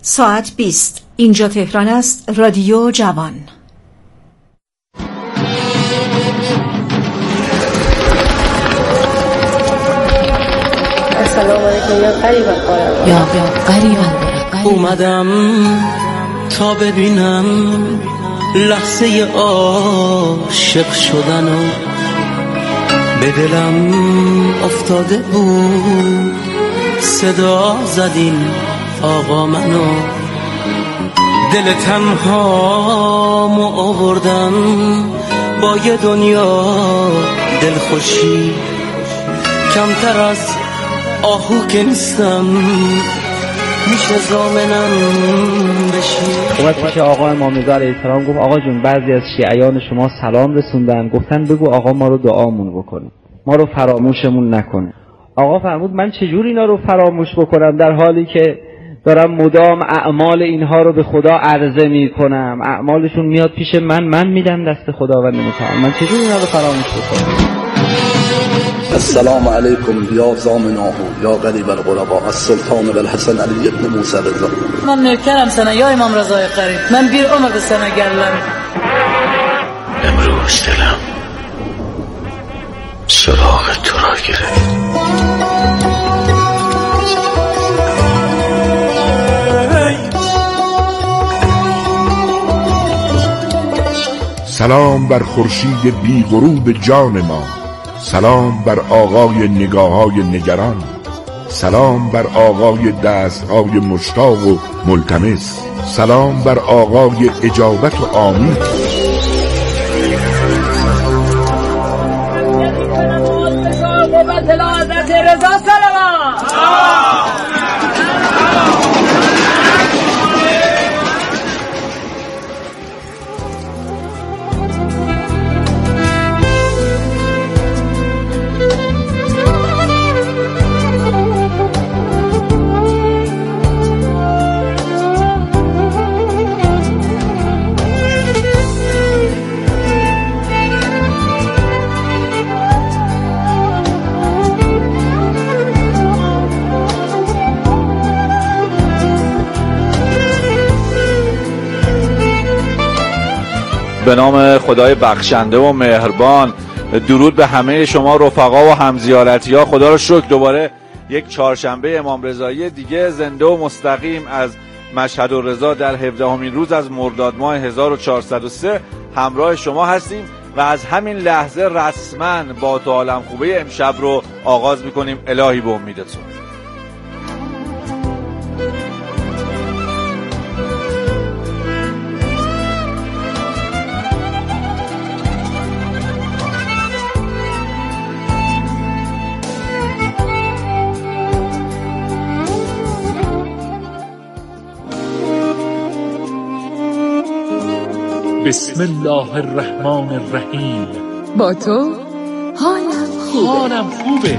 ساعت 20. اینجا تهران است. رادیو جوان. السلام علیکم یا قریبا. اومدم تا ببینم لحظه عاشق شدنو، به دلم افتاده بود صدا زدین آقا منو، دل تنهامو آوردم با یه دنیا دلخوشی، کمتر از آهو که نیستم میشه زامنم بشی. اومد پیش آقا امام رضا علیه السلام گفت آقا جون بعضی از شیعیان شما سلام رسوندن، گفتن بگو آقا ما رو دعامون بکنه، ما رو فراموشمون نکنه. آقا فرمود من چجور اینا رو فراموش بکنم در حالی که دارم مدام اعمال اینها رو به خدا عرضه میکنم، اعمالشون میاد پیش من میدم دست خداوند متعال، من چجور اینا رو فراموش بکنم؟ السلام علیکم یا زامناه یا غریب الغرباء السلطان والحسن علی ابن موسی رضا. من نوکرم سنه یا امام رضای قریب، من بیر عمر سنه گرلم. امروز دلم سراغ تو را گرفت. سلام بر خورشید بی غروب جان ما، سلام بر آقای نگاه‌های نگران، سلام بر آقای دست‌های مشتاق و ملتمس، سلام بر آقای اجابت و آمین. به نام خدای بخشنده و مهربان، درود به همه شما رفقا و همزیارتی ها. خدا رو شکر دوباره یک چهارشنبه امام رضایی دیگه زنده و مستقیم از مشهد الرضا در 17مین روز از مرداد ماه 1403 همراه شما هستیم و از همین لحظه رسما با تو عالم خوبه امشب رو آغاز میکنیم. الهی به امیدتون. بسم الله الرحمن الرحیم. با تو حالم خوبه.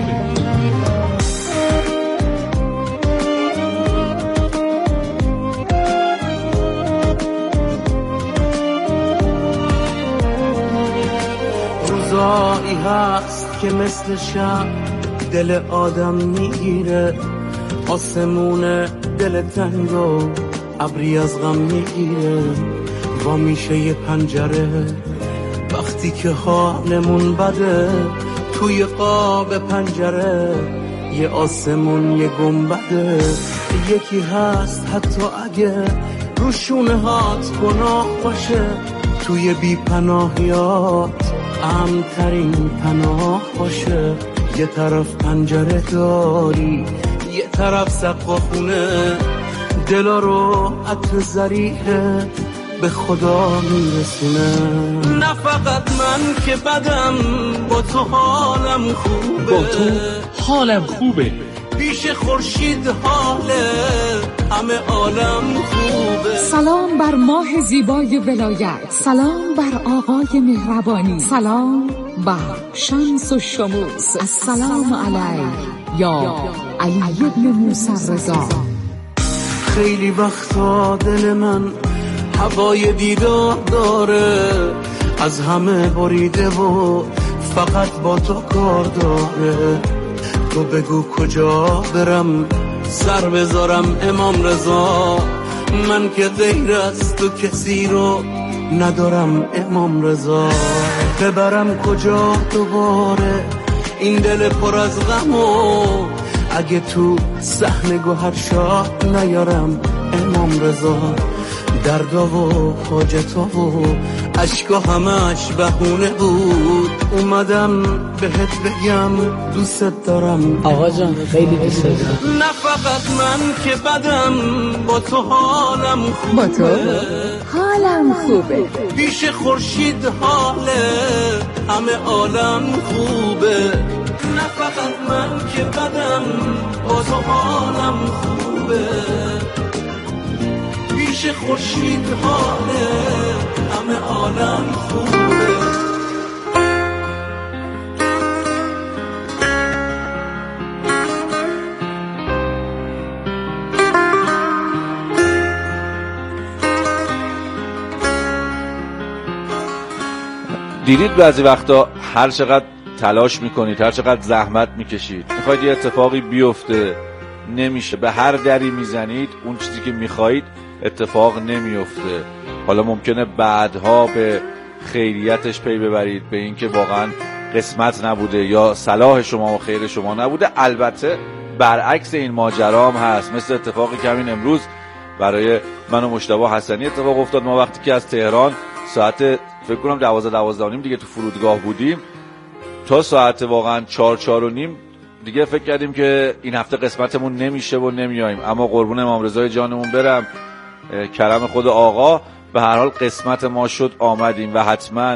روزایی هست که مثل شب دل آدم میگیره، آسمون دل تنگ و ابری از غم میگیره، با میشه یه پنجره وقتی که حالمون بده، توی قاب پنجره یه آسمون یه گنبده، یکی هست حتی اگه روشونه هات گناه باشه، توی بی پناهیات امن‌ترین پناه باشه. یه طرف پنجره داری، یه طرف سقف خونه، دلا رو عطر زریحه به خدا میرسونه. نه فقط من که بدم، با تو حالم خوبه، با تو حالم خوبه. پیش خورشید حاله همه عالم خوبه. سلام بر ماه زیبای ولایت، سلام بر آقای مهربانی، سلام بر شمس و شموس، السلام علیک یا علی ابن موسی رضا. خیلی وقتا دل من هوای دیدار داره، از همه بریده و فقط با تو کار داره. تو بگو کجا برم سر بذارم امام رضا، من که غیر از تو کسی رو ندارم امام رضا. ببرم کجا دوباره این دل پر از غمو، اگه تو صحن گوهر شاه نیارم امام رضا. دردا و حاجتا و عشقا همش بهونه بود، اومدم بهت بگم دوست دارم آقا جان، خیلی دوست دارم. نه فقط من که بدم، با تو حالم خوبه. با تو حالم خوبه. پیش خورشید حاله همه عالم خوبه. نه فقط من که بدم، با تو حالم خوبه. پیش خورشید حاله همه عالم خوبه. دیدید بعضی وقتا هر چقدر تلاش میکنید، هر چقدر زحمت میکشید، میخواید یه اتفاقی بیفته، نمیشه. به هر دری میزنید اون چیزی که میخواید اتفاق نمیفته. حالا ممکنه بعدها به خیریتش پی ببرید، به اینکه واقعا قسمت نبوده یا صلاح شما و خیر شما نبوده. البته برعکس این ماجرا هم هست، مثل اتفاقی که همین امروز برای من و مجتبی حسنی اتفاق افتاد. ما وقتی که از تهران ساعت فکر کنم 12:12 دیگه تو فرودگاه بودیم، تا ساعت واقعا 4:45 دیگه فکر کردیم که این هفته قسمتمون نمیشه و نمیاییم، اما قربون امام رضای جانمون برم، کرم خود آقا، به هر حال قسمت ما شد، آمدیم. و حتما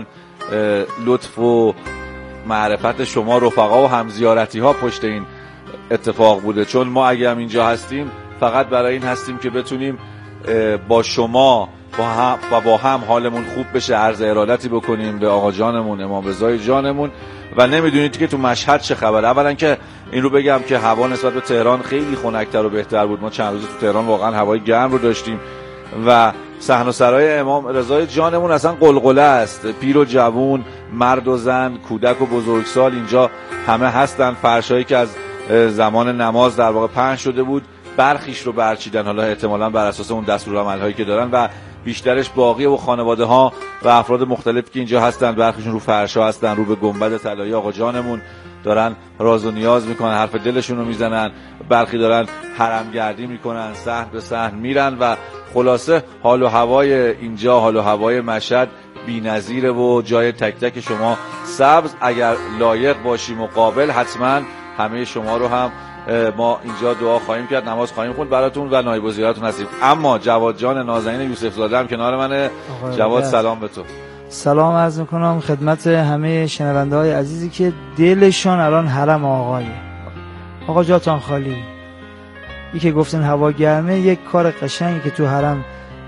لطف و معرفت شما رفقا و همزیارتی ها پشت این اتفاق بوده، چون ما اگه هم اینجا هستیم فقط برای این هستیم که بتونیم با شما و با هم حالمون خوب بشه، عرض ارادتی بکنیم به آقا جانمون امام رضای جانمون. و نمیدونید که تو مشهد چه خبر. اولا که این رو بگم که هوا نسبت به تهران خیلی خنک‌تر و بهتر بود. ما چند روز تو تهران واقعا هوای گرم رو داشتیم و صحن و سرای امام رضای جانمون اصلا قلقله است. پیر و جوون، مرد و زن، کودک و بزرگسال اینجا همه هستن. فرشایی که از زمان نماز در واقع پهن شده بود برخیش رو برچیدن، حالا احتمالاً بر اساس اون دستورالعمل‌هایی که دارن، و بیشترش باقیه و خانواده‌ها و افراد مختلفی که اینجا هستن برخیشون رو فرشا هستن، رو به گنبد طلایی آقا جانمون دارن راز و نیاز میکنن، حرف دلشون رو میزنن. برخی دارن حرم گردی میکنن، صحن به صحن میرن و خلاصه حال و هوای اینجا، حال و هوای مشهد بی‌نظیره و جای تک تک شما سبز. اگر لایق باشیم و قابل، حتما همه شما رو هم ما اینجا دعا خواهیم کرد، نماز خواهیم خوند براتون و نایب الوزیراتون هستیم. اما جواد جان نازنین یوسف زاده هم کنار منه. جواد سلام به تو. سلام عرض میکنم خدمت همه شنونده های عزیزی که دلشان الان حرم آقایه. آقا جاتان خالی، ای که گفتن هوا گرمه، یک کار قشنگی که تو حرم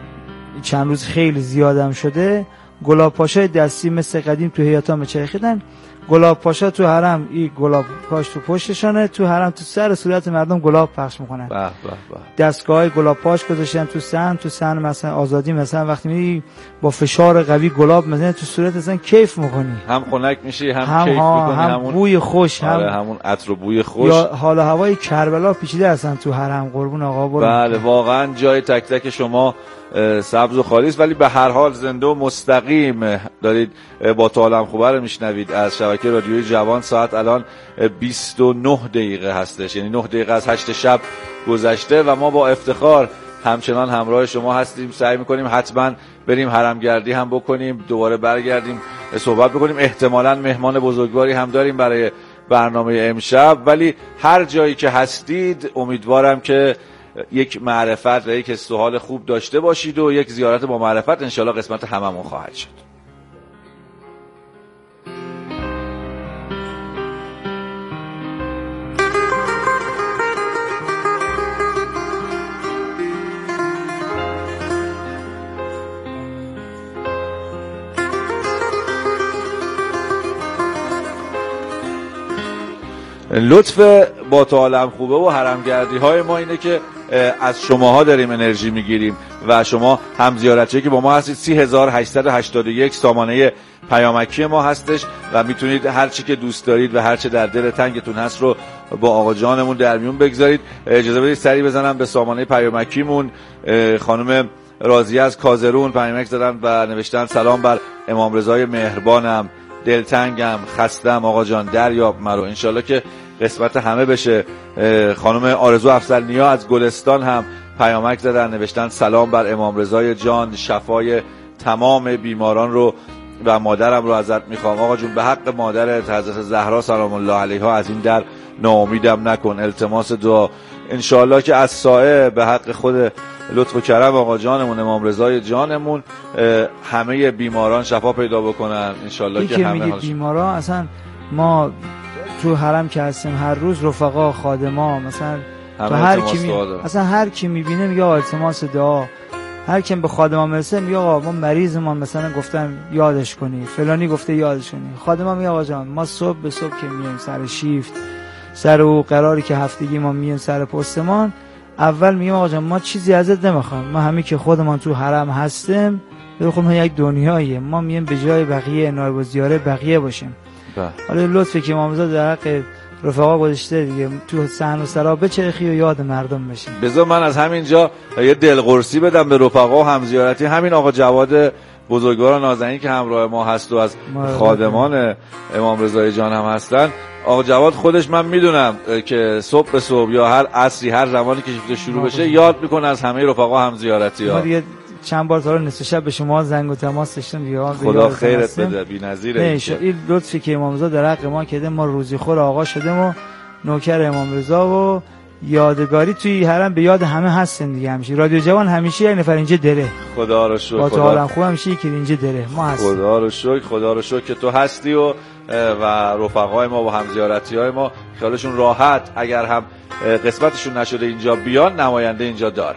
چند روز خیلی زیادم شده، گلاب پاشای دستی مثل قدیم تو حیاتا مچرخیدن. گلاب پاشا تو حرم این گلاب پاش تو پشتشانه، تو حرم تو سر صورت مردم گلاب پخش میکنن. دستگاه گلاب پاش گذاشتن تو صحن مثلا آزادی، مثلا وقتی میری با فشار قوی گلاب مثلا تو صورت اصلا کیف میکنی، هم خنک میشی، هم کیف میکنی، هم بوی خوش، هم همون عطر و بوی خوش. یا حال هوای کربلا پیچیده هستن تو حرم. قربون آقا برو. بله واقعا جای تک تک شما سبز و خالی است، ولی به هر حال زنده و مستقیم دارید با تو عالم خوبه رو میشنوید از شبکه رادیوی جوان. ساعت الان 29 دقیقه هستش، یعنی 9 دقیقه از 8 شب گذشته و ما با افتخار همچنان همراه شما هستیم. سعی میکنیم حتما بریم حرم گردی هم بکنیم، دوباره برگردیم صحبت بکنیم. احتمالاً مهمان بزرگواری هم داریم برای برنامه امشب، ولی هر جایی که هستید امیدوارم که یک معرفت و یک حال خوب داشته باشید و یک زیارت با معرفت انشالله قسمت هممون خواهد شد. لطف با تو عالم خوبه و حرمگردی های ما اینه که از شماها داریم انرژی میگیریم و شما هم زیارتچی که با ما هستید 3881 سامانه پیامکی ما هستش و میتونید هر چی که دوست دارید و هر چه در دل تنگتون هست رو با آقا جانمون در میون بگذارید. اجازه بدید سری بزنم به سامانه پیامکیمون. خانم راضیه از کازرون پیامک زدن و نوشتن سلام بر امام رضای مهربانم، دلتنگم، خستم آقا جان دریاب مرو، انشالله که قسمت همه بشه. خانم آرزو افضلنیا از گلستان هم پیامک زدن نوشتن سلام بر امام رضای جان، شفای تمام بیماران رو و مادرم رو ازت میخوام آقا جون، به حق مادرت حضرت زهرا سلام الله علیها از این در ناامیدم نکن، التماس دعا انشالله که از سایه به حق خود لطف و کرم آقا جانمون امام رضای جانمون همه بیماران شفا پیدا بکنن انشالله که همه میگه بیماران اصلا ما تو حرم که هستیم هر روز رفقا خادما مثلا تو هر کی میبینه میگه التماس دعا، هر کی به خادما میرسه میگه آقا ما مریضمون مثلا گفتم یادش کنی، فلانی گفته یادش کنی، خادما میگه آقا جان ما صبح به صبح که میایم سر شیفت سر او قراری که هفتگی ما میایم سر پستمان، اول میگم آقا جان ما چیزی ازت نمیخوایم، ما همین که خودمان تو حرم هستیم خودمون یک دنیایه، ما میایم به جای بقیه نایب الزیاره بقیه باشیم. حالا لطفی که امام رضا در حق رفقا گذاشته دیگه تو صحن و سرا بچرخی و یاد مردم بشین. بذار من از همینجا یه دلقرصی بدم به رفقا و همزیارتی همین آقا جواد بزرگوار و نازنین که همراه ما هست و از خادمان امام رضای جان هم هستن. آقا جواد خودش من میدونم که صبح به صبح یا هر عصری هر زمانی که شیفت شروع بشه یاد میکنه از همه رفقا همزیارتی ها. چند بار تا نصف شب به شما زنگ و تماس داشتم دیگه. خدا خیرت بده بی‌نظیره. این لطفی که امام رضا در حق ما کرده، ما روزی خور آقا شدیم و نوکر امام رضا و یادگاری توی حرم به یاد همه هستن دیگه. همیشه رادیو جوان همیشه یک نفر اینجا دره. خدا رو شکر. با تو حالم خوب همیشه یکی اینجا دره. ما هستیم. خدا رو شکر که تو هستی و رفقای ما و همزیارتی‌های ما خیالشون راحت اگر هم قسمتشون نشده اینجا بیان نماینده اینجا دارن.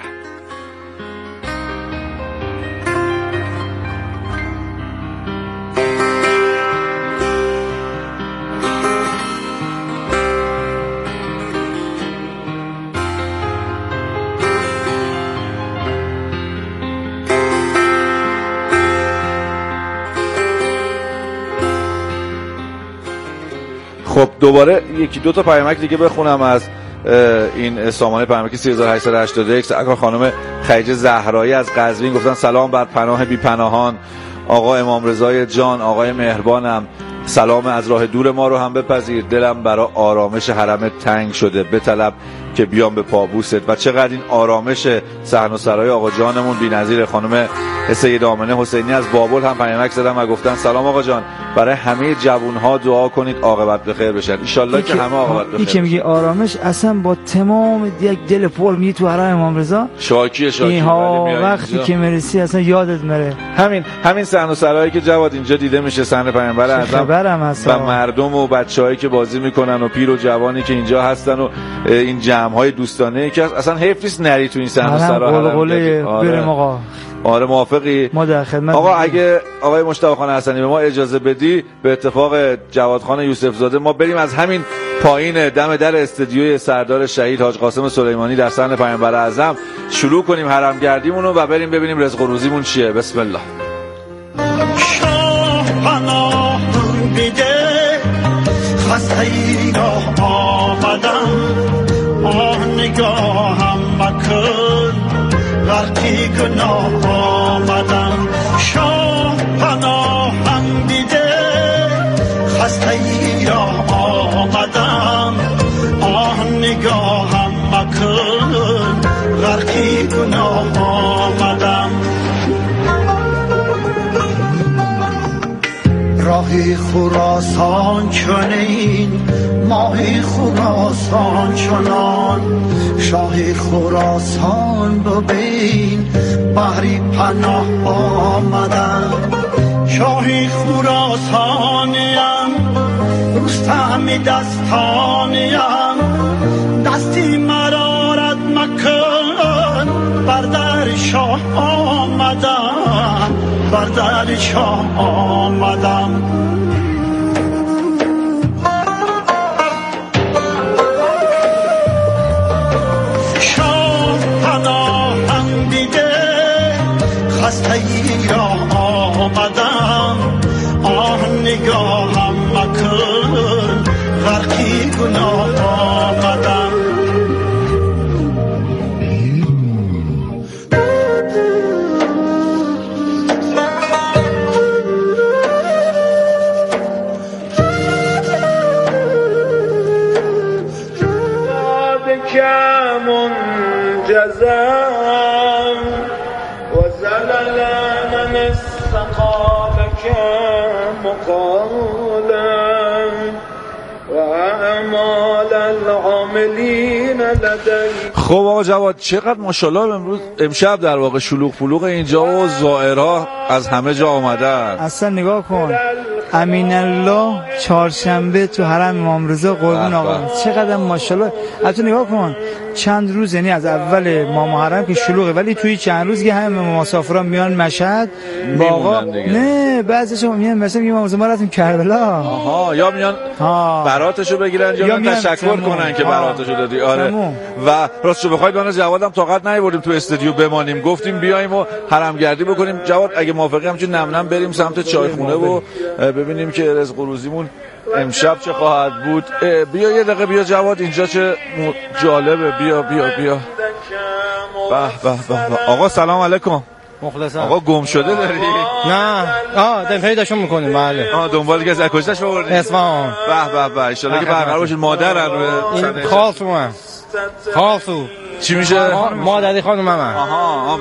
خب دوباره یکی دو تا پیامک دیگه بخونم از این سامانه پیامکی 3881. اگر خانم خدیجه زهرایی از قزوین گفتن سلام بر پناه بی پناهان آقا امام رضای جان، آقای مهربانم سلام از راه دور ما رو هم بپذیر، دلم برای آرامش حرم تنگ شده بطلب که بیام به پابوست. و چقدر این آرامش صحن و سرای آقا جانمون بی‌نظیره. خانم سید آمنه حسینی از بابل هم پیامک زدن و گفتن سلام آقا جان، برای همه جوان‌ها دعا کنید عاقبت بخیر بشن. ان شاءالله که همه عاقبت بخیر. این که میگه آرامش اصلا با تمام یک دل پر می تو حرم امام رضا شاکی اینها وقتی که میرسی اصلا یادت میره. همین صحن و سرایی که جواد اینجا دیده میشه، صحن پیامبر اعظم و مردم و بچه‌هایی که بازی میکنن و پیر و جوانی که اینجا هستن و این جمع‌های دوستانه که اصلا حیف نیست نری تو این صحن و سرا. آره موافقی؟ ما در خدمت. آقا اگه آقای مشتاق خان حسنی به ما اجازه بدی به اتفاق جواد خان یوسف زاده ما بریم از همین پایین دم در استودیوی سردار شهید حاج قاسم سلیمانی در صحن پیامبر اعظم شروع کنیم حرم گردیمون رو و بریم ببینیم رزق و روزیمون چیه. بسم الله. شاه پناه بیده خسته را آمدم نگاهم مکن وقتی گناه آمدم. شاه پناهم دیده خسته ای را آمدم نگاهم مکن وقتی گناه آمدم. راهی خراسان چنین ماهی خراسان چنان شاهی خراسان ببین بحری پناه آمدم. شاهی خراسانیم رستمی دستانیم دستی مرارت مکن بر در شاه آمدم بر در شاه آمدم. شاه پناهم دیده خسته ای را آمدم نگاهم مکن غرقی گناه وزلل من استقالك مقالا وأعمال العاملين لديك. خب آقا جواد چقدر ماشاءالله امشب در واقع شلوغ پلوغ اینجا و زائرها از همه جا آمدن. اصلا نگاه کن امین الله چهارشنبه تو حرم امام رضا قربون آقا چقدر ماشاءالله. البته نگاه کن چند روز یعنی از اول ماه محرم که شلوغه ولی توی چند روز که همه مسافران میان مشهد با آقا نه بعضیشون میان مثلا ما ما رفتیم کربلا. آها یا میان براتشو بگیرن یا میان تشکر کنن که براتشو دادی. آره و راستشو بخواید من جوادم طاقت نیاوردیم تو استودیو بمانیم گفتیم بیایم و حرمگردی بکنیم. جواد اگه موافقی همچون نم بریم سمت چایخونه و ببینیم که رزق و روزیمون امشب چه خواهد بود. بیا یه دقیقه بیا جواد اینجا چه جالبه. بیا بیا بیا. به به به. آقا سلام علیکم. مخلصم. آقا گم شده داری؟ نه داریم پیداشون میکنیم. بله دنبال که کجاش آوردی؟ اصفهان. به به به ان شاء الله که برقرار باشه. مادرن این خالصومه. خالصو چی میشه؟ مادری خانومم. آها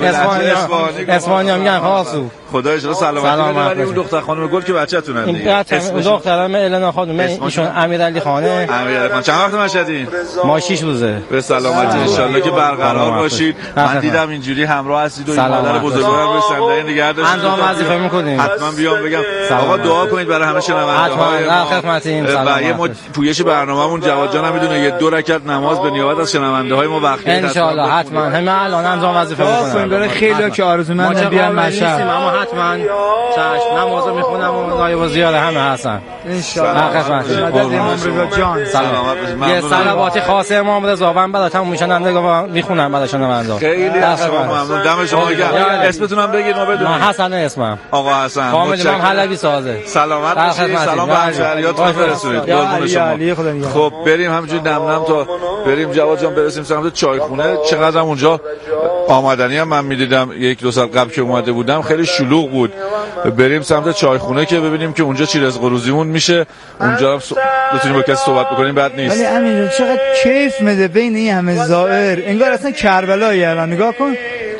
اسپانیا میگن خالصو. خدا اجازه سلامتی بده. ولی اون دختر خانم گل که بچه‌تونن دیگه. این دخترم الینا خانم ایشون امیرعلی خانه. امیرعلی خان چند وقت مشهدین؟ ما 6 روزه. به سلامتی ان شاء الله که برقرار باشید. من دیدم اینجوری همراه هستید و این مادر بزرگوارم روی صندلی نگه داشتید. انجام وظیفه می‌کنیم. حتما بیام بگم آقا دعا کنید برای همه شنونده‌های ما. خدمتتون. و یه پویش برنامه‌مون جواد جان هم میدونه یه 2 رکعت نماز به نیابت از شنونده‌های ما وقتی ان شاء الله حتما همه الان انجام وظیفه می‌کنم. برای خیلی که آرزومندن بیان مشهد. اما حتما چشم نمازو میخونم و نایب و زیاره همه هستن ان شاء الله. مدد امام رضا جان سلامت باشید. یه صلواتی خاص امام رضا من براتون میشنونده میخونم براشون بنده. خیلی از شما ممنون. دم شما گرم. اسمتون هم بگید ما بدونیم. حسن اسمم. آقا حسن. کامل من حلبی سازه. سلامت باشید. سلام به همشهریاتون بفرستید. قربون شما. خب بریم همینجوری نم تا بریم جواد جان برسیم سمت چایخونه. چقدر اونجا آمدنی هم من میدیدم 1-2 سال قبل که اومده بودم خیلی شلوغ بود. بریم سمت چایخونه که ببینیم که اونجا چی رزق و روزیمون میشه. اونجا هم بتونیم با کسی صحبت بکنیم بد نیست. ولی امین چقدر کیف میده بین این همه زائر. انگار اصلا کربلایی. الان نگاه کن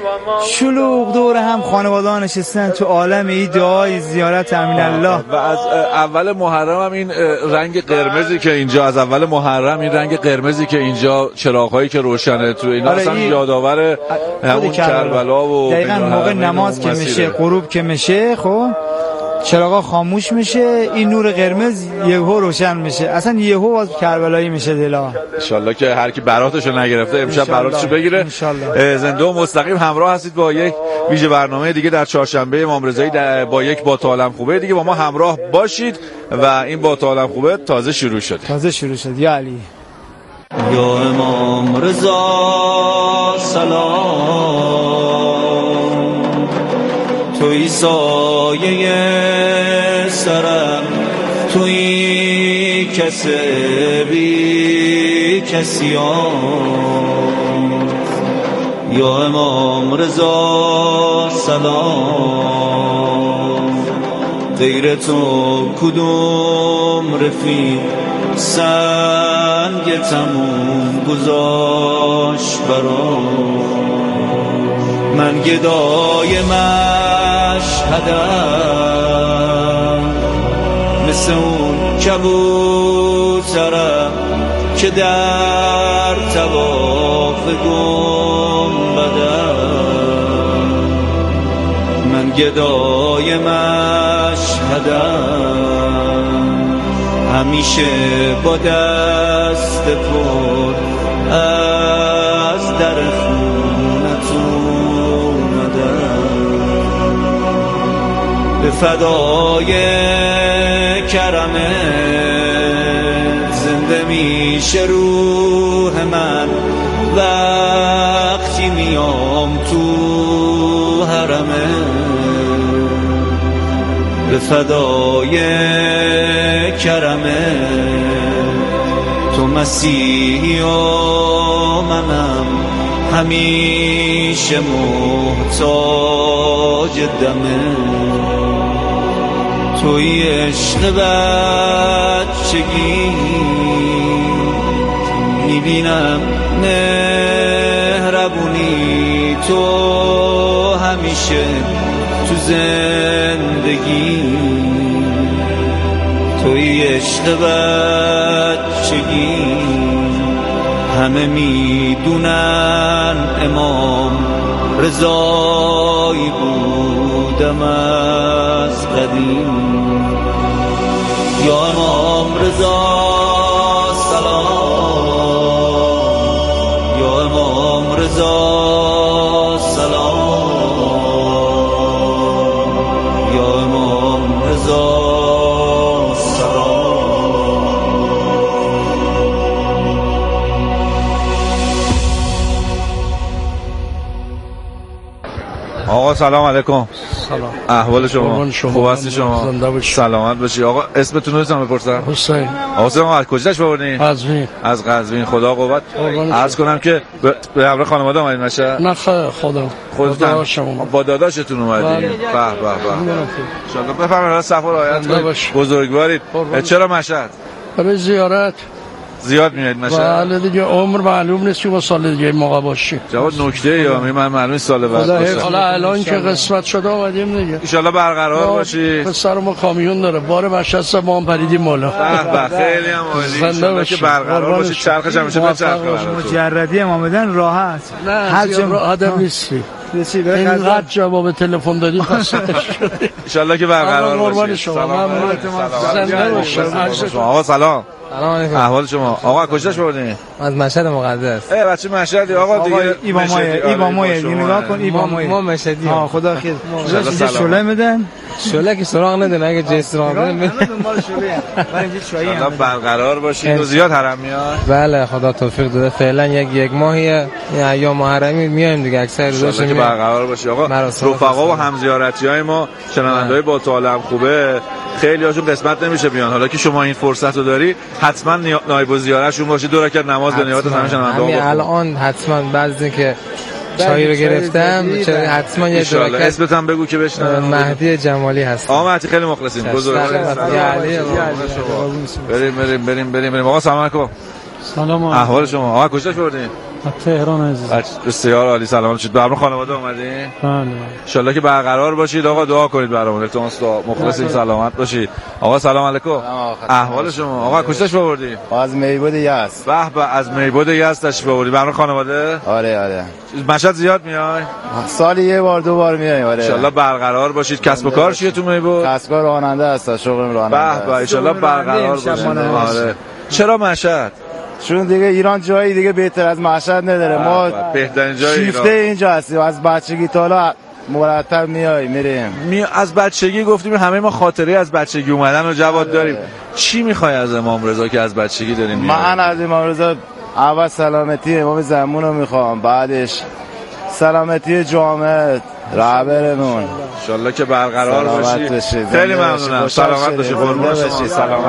شلوغ دور هم خانواده‌ها نشستن تو عالم این دعای زیارت امین الله. و از اول محرم هم این رنگ قرمزی که اینجا از اول محرم این رنگ قرمزی که اینجا چراغ‌هایی که روشنه تو اینا اصلا یادآور همون کربلا و دقیقاً موقع نماز که میشه غروب که میشه خب چراغا خاموش میشه این نور قرمز یهو روشن میشه اصلا یهو از کربلایی میشه دلا. ان شاء الله که هر کی براتشو نگرفته امشب براتشو بگیره. زنده و مستقیم همراه هستید با یک ویژه برنامه دیگه در چهارشنبه امام رضایی با یک با عالم خوبه دیگه با ما همراه باشید و این با عالم خوبه تازه شروع شد. یا علی یا امام رضا سلام توی سایه سرم توی کسی بی کسیان یا امام رضا سلام غیر تو کدوم رفیق سنگ تموم گذاشت برام من گدای مشهدم مثل اون کبوترم که در طواف گنبدم من گدای مشهدم همیشه با دست پر از در خونتون به فدای کرمت زنده میشه روح من وقتی میام تو حرمت به فدای کرمت تو مسیحی و منم همیشه محتاج دمه توی عشق بچگی میبینم مهربونی تو همیشه تو زندگی، توی عشق بچگی. همه میدونن امام رضایی بودم از قدیم. یا امام رضا سلام، یا امام رضا سلام، یا امام رضا آقا سلام علیکم. سلام. احوال شما؟ خوب هستی شما؟ سلامت باشی. آقا اسمتون رو بزنم بپرسم. حسین. حسین آقا از کجاش بردین؟ قزوین. از قزوین. خدا قوت. عرض کنم که به همراه خانواده اومدین مشه؟ نه خودم. خودتون با داداشتون اومدین؟ به به به. ان شاءالله بفرمایید سفر آیت بزرگوارید. چرا مشهد؟ برای زیارت. زیاد میاد مشهد؟ بله دیگه، عمر معلوم نیست که با سال دیگه موقع باشی. جواد نکته یا من معلوم سال بعد باشه. حالا الان که قسمت شده اومدیم دیگه. ان شاءالله برقرار باشی. پسر ما کامیون داره، بار مشهد ما هم پریدیم بالا. به خیلی هم عالی. ان شاءالله که برقرار باشی، چرخش همیشه بچرخه. مجردی امامدن راحت. نه هر جا راحت نیستی. اینقدر جواب تلفن دادی خاصش شده. ان شاءالله که برقرار باشی. آقا سلام. سلام علیکم. احوال شما؟ آقا کجاش بردین؟ از مشهد مقدس. بچه مشهدی آقا دیگه. ایبامایه نگاه کن ایبامایه. ما مشهدی. خدا خیر. اینجا شعله میدن؟ شعله که سراغ نداره، اگه جای سراغ بده دنبال شعله. من اینجا چایی هم. برقرار باشید و زیاد حرم میاد. بله خدا توفیق داده. فعلا یک ماهیه ایام محرمی میایم دیگه، اکثر روزاش که برقرار باشه. آقا رفقا و همزیارتیای ما شنونده‌های با طالب خوبه خیلی هاشون قسمت نمیشه بیان. حالا که شما این فرصت رو داری حتما نایب الزیارهشون باشی، 2 رکعت نماز به نیابت همه شنونده همین الان حتما بعضی که چای رو گرفتم حتما یه 2 رکعت. اسمت هم بگو که بشنوم. مهدی جمالی هستم. آقا مهدی خیلی مخلصیم. بزرگوارید. بریم. آقا سلام علیکم. سلام. احوال شما؟ آقا کجاش بردین؟ تهران عزیز. بسیار عالی. سلامت شید. برام خانواده اومدین؟ بله. ان شاءالله که برقرار باشید. آقا دعا کنید برامون. التماس دعا. مخلصیم. سلامت باشید. آقا سلام علیکم. احوال شما؟ آقا کجاش بردین؟ از میبود یزد. به به، از میبود یزد تشریف آوردید. برام خانواده؟ آره. مشهد زیاد میای؟ سالی یه بار 2 بار میایم. آره. ان شاءالله برقرار باشید. کسب و کار چیه تو میبود؟ کسب و کار راننده هست، شغل راننده. به به، ان شاءالله برقرار باشید. آره. چرا مشهد؟ چون دیگه ایران جایی دیگه بهتر از مشهد نداره. ما بهترین جای ایران. شیفته اینجا هستیم. از بچگی تا حالا مرتب میریم. از بچگی گفتیم همه ما خاطره از بچگی اومدن و جواد داریم. چی میخوای از امام رضا که از بچگی داریم؟ من از امام رضا اول سلامتی امام زمان رو میخوام، بعدش سلامتی جامعه رهبرمون. انشالله که برقرار باشی. خیلی ممنونم. سلامت باشی. قربون باشی.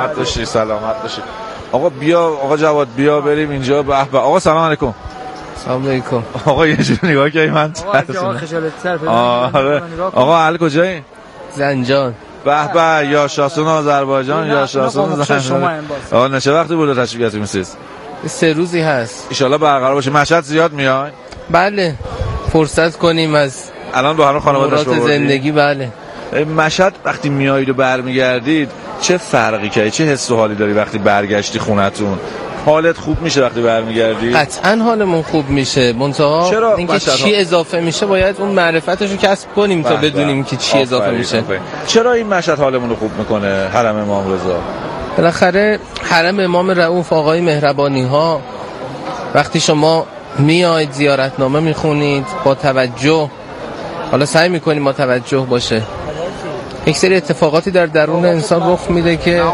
سلامت باشی. آقا بیا، آقا جواد بیا بریم اینجا. به به. آقا سلام علیکم. سلام علیکم. آقا یه جور نگاه کنید من. آقا خجالت تر. آقا اهل کجایی؟ زنجان. به به، یا شاسون آذربایجان یا شاسون زنجان. آقا نه چه وقتی بود تشریف گرفتید میسید؟ 3 روزی هست. ان شاءالله برقرار باشه. مشهد زیاد میای؟ بله. فرصت کنیم از الان با همون خانواده‌اش زندگی. بله. مشهد وقتی میایید و برمیگردید چه فرقی کردی؟ چه حس و حالی داری وقتی برگشتی خونتون؟ حالت خوب میشه وقتی برمیگردی؟ قطعا حالمون خوب میشه. منتها اینکه چی اضافه میشه باید اون معرفتش رو کسب کنیم تا بدونیم که چی اضافه میشه. چرا این مشهد حالمون رو خوب میکنه؟ حرم امام رضا. بالاخره حرم امام رؤوف آقای مهربانی ها وقتی شما میاید زیارتنامه میخونید با توجه، حالا سعی میکنیم با توجه باشه، یک سری اتفاقاتی در درون انسان رخ میده که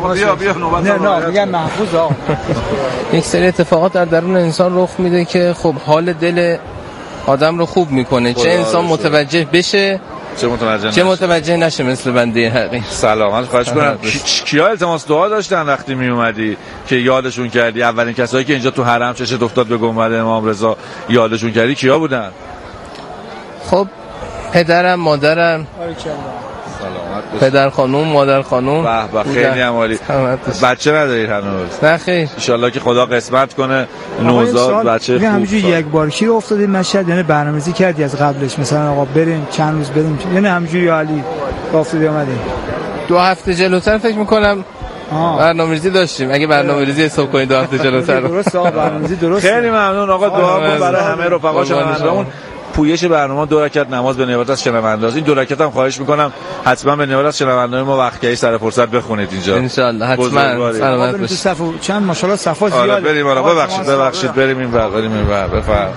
میگن محفوظ آقا. یک سری اتفاقات در درون انسان رخ میده که خب حال دل آدم رو خوب میکنه، چه انسان متوجه بشه چه متوجه نشه، مثل بنده حقی. سلامت. خواهش کنم کیا التماس دعا داشتن وقتی می اومدی که یادشون کردی؟ اولین کسایی که اینجا تو حرم چشت افتاد به گنبد امام رضا یادشون کردی کیا بودن؟ خب پدرم، مادرم، پدر خانوم، مادر خانوم. به به خیلی هم عالی. بچه ندارید هنوز؟ نه خیر. ان شاءالله که خدا قسمت کنه نوزاد بچه خوب. همینجوری یک بار کی افتادی مشهد، یعنی برنامه‌ریزی کردی از قبلش مثلا آقا بریم چند روز بریم، یعنی همینجوری عالی افتادی اومدیم؟ 2 هفته جلوتر فکر می‌کنم برنامه‌ریزی داشتیم. اگه برنامه‌ریزی حساب کنید 2 هفته جلوتر. درست آقا برنامه‌ریزی درست. خیلی ممنون آقا، دعا کن برای همه رفقا شنوندگان. پویش برنامه 2 رکعت نماز به نیابت از شنوندگان. این 2 رکعت هم خواهش میکنم حتما به نیابت از شنوندگان ما وقتی سر فرصت بخونید اینجا ان شاء الله. حتما سلامت باشید. صفو چند ماشاءالله صفا زیاده. آره بریم آقا، ببخشید بریم این بر بفرمایید.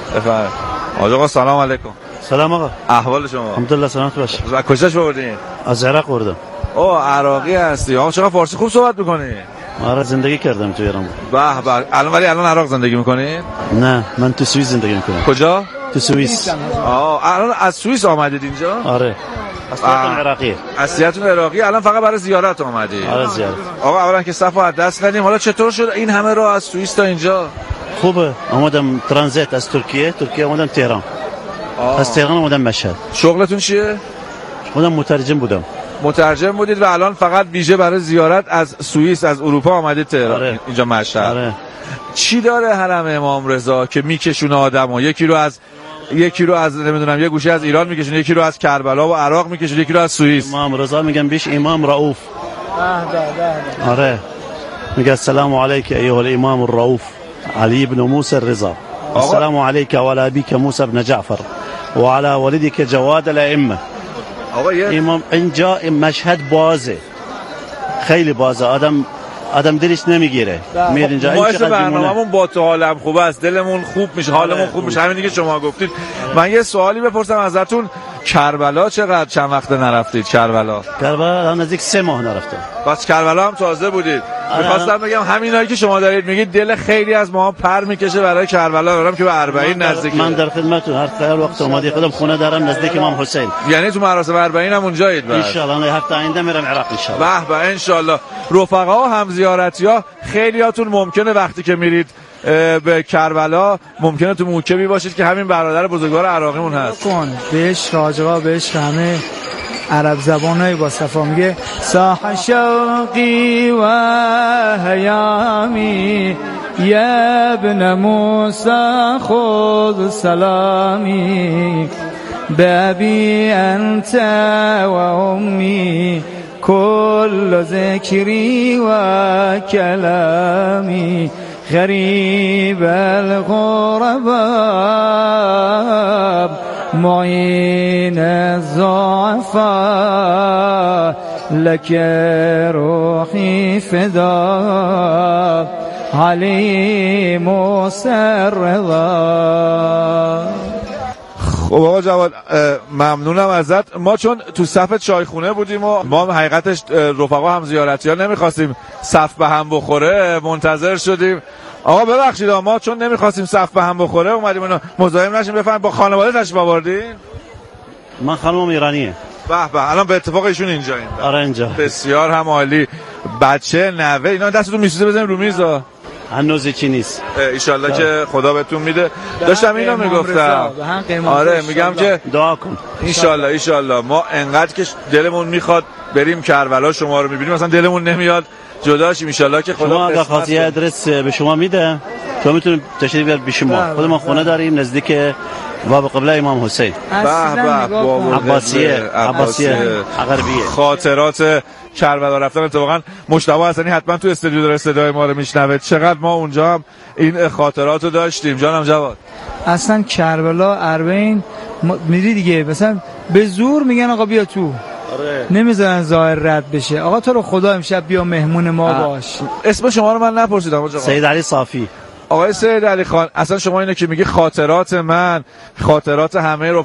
آقا سلام علیکم. سلام آقا. احوال شما؟ الحمدلله سلامت باش. از کجاش آوردین؟ از عراق آوردم. عراقی هستی. آقا چقدر فارسی خوب صحبت میکنی؟ آره زندگی کردم تو ایران. به به. الان عراق زندگی میکنی؟ نه من تو سوئیس زندگی میکنم. کجا؟ تو سوئیس. الان از سوئیس آمدید اینجا؟ آره. اصلیتون عراقیه. اصلیتون عراقی. الان فقط برای زیارت اومدی؟ آره زیارت. آقا اولا که صفو از دست ندیم. حالا چطور شد این همه راه از سوئیس تا اینجا؟ خوبه. اومدم ترانزیت از ترکیه اومدم تهران. از تهران اومدم مشهد. شغلتون چیه؟ خودم مترجم بودم. مترجم بودید و الان فقط ویژه برای زیارت از سوئیس از اروپا آمدید تهران. آره. اینجا مشهد. آره. چی داره حرم امام رضا که میکشونه آدمو؟ یکی رو از نمیدونم یه گوشه از ایران میکشونه، یکی رو از کربلا و عراق میکشونه، یکی رو از سوئیس. امام رضا میگن بیش امام رؤوف. آره میگه السلام علیک ایها الامام الرؤوف علی بن موسی الرضا. السلام علیک و علی ابیک موسی بن جعفر و علی والدک جواد الائمه. آقا امام اینجا مشهد بازه، خیلی بازه، آدم دلش نمیگیره میاد اینجا. ما اسم برنامه‌مون با تو حالم خوبه است، دلمون خوب میشه، حالمون خوب میشه، همین که شما گفتید. من یه سوالی بپرسم ازتون، کربلا چند وقت نرفتید؟ کربلا نزدیک 3 ماه نرفتم. بس کربلا هم تازه بودید. می‌خواستم بگم همینایی که شما دارید میگید دل خیلی از ما پر میکشه برای کربلا، برام که به 40 نزدیکه. من در خدمتتون، هر وقت اومدی خودم خونه دارم نزدیک امام حسین. یعنی تو مراسم 40 هم اونجایید؟ ان شاء الله هفته آینده میرم عراق ان شاء الله. به ان شاء الله. رفقا و همزیارتی‌ها خیلیاتون ممکنه وقتی که میرید به کربلا ممکنه تو موکبی باشید که همین برادر بزرگوار عراقیمون هست. بهش راجبا بهش همه عرب زبانای با صفا میگه صاح شوقی و هیامی یا ابن موسی خذ سلامی بابی انت و امی كل ذكري وكلامي غريب الغرباء معين الضعفاء لك روحي فدا علي موسى الرضا. خب آقا جواد ممنونم ازت. ما چون تو صف چایخونه بودیم و ما حقیقتش رفقا هم زیارتی ها نمیخواستیم صف به هم بخوره، منتظر شدیم. آقا ببخشید ما چون نمیخواستیم صف به هم بخوره اومدیم اینو مزاحم نشیم. بفرمایید با خانواده تشریف آوردین؟ من خانمم ایرانیه. به به. الان به اتفاق ایشون اینجایین؟ آره اینجا. بسیار هم عالی. بچه نوه اینا دستتون میسوزه بزنیم رو میزا. هنوز چی نیست. ان شاءالله که خدا بهتون میده. داشتم اینو میگفتم. آره میگم که دعا کن. ان شاءالله ما انقدر که دلمون میخواد بریم کربلا شما رو میبینیم، مثلا دلمون نمیاد جدا شیم. ان شاءالله که خدا شما اگه خاصی ادرس به شما میده شما میتونید تشریف بیارید پیش ما. خود ما خونه داریم نزدیک باب قبله امام حسین. به به. عباسیه غربیه. خاطرات کربلا رفتن اتفاقا مجتبی حسنی حتما تو استودیو داره صدای ما رو میشنوه. چقدر ما اونجا هم این خاطرات رو داشتیم. جانم جواد اصلا کربلا اربعین میری دیگه، مثلا به زور میگن آقا بیا تو. آره. نمیذارن ظاهر رد بشه. آقا تو رو خدا امشب بیا مهمون ما باش. اسم شما رو من نپرسیدم آقا. سید علی صافی. آقای سید علی خان، اصلا شما اینو که میگی خاطرات من، خاطرات همه رو